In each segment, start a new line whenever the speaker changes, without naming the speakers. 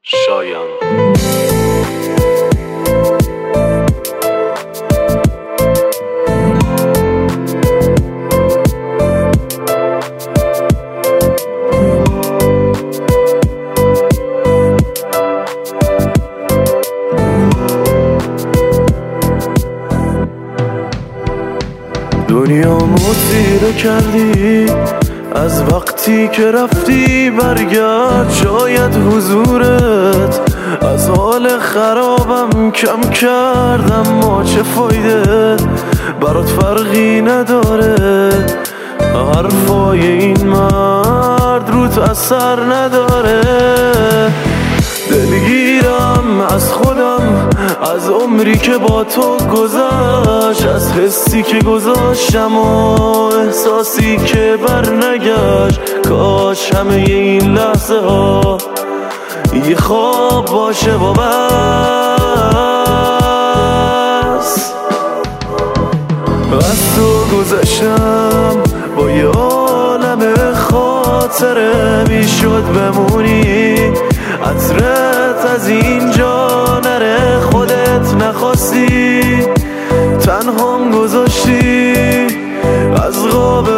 شایان.
دنیامو تیره کردی، از وقتی که رفتی برگرد. شاید حضورت از حال خرابم کم کرد، اما چه فایده، برات فرقی نداره. حرفای این مرد روت اثر نداره. دلگیرم از خودم، از عمری که با تو گذشت، از حسی که گذاشتم و احساسی که بر نگشت. کاش همه این لحظه ها یه خواب باشه و بس. از تو گذشتم با یه عالم خاطره، میشد بمونی عطرت از اینجا نره. خودت نخواستی تنهام گذاشتی، از قاب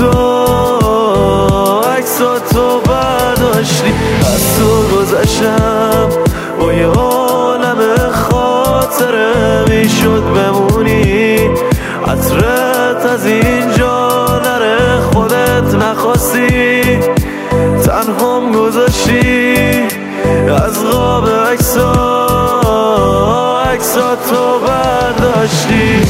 عکساتو برداشتی. از تو گذشتم با یه عالم خاطره، میشد بمونی عطرت از اینجا نره. خودت نخواستی تنهام گذاشتی، از قاب عکساتو برداشتی.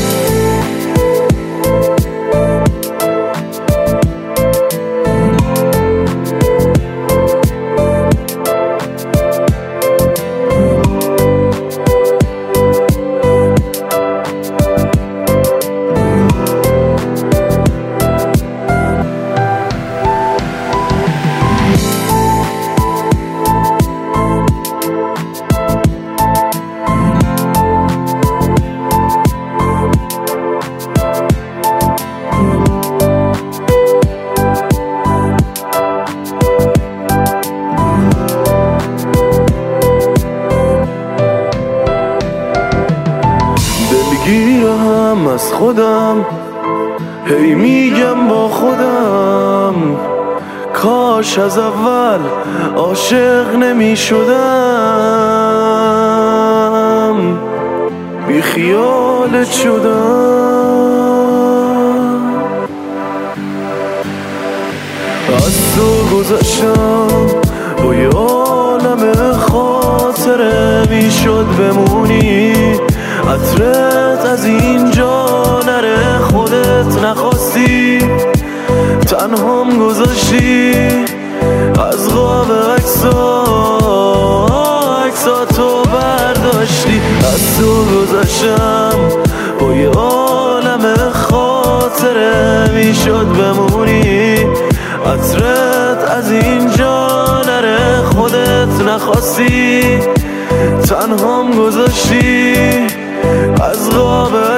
دلگیرم از خودم، هی میگم با خودم کاش از اول عاشق نمی شدم، بی خیالت شدم. از تو گذشتم با یه عالم خاطره، میشد بمونی عطرت از اینجا نره. خودت نخواستی تنهام گذاشتی، از قاب عکساتو برداشتی. از تو گذشتم با یه عالم خاطره، میشد بمونی عطرت از اینجا نره. خودت نخواستی تنهام گذاشتی، از قاب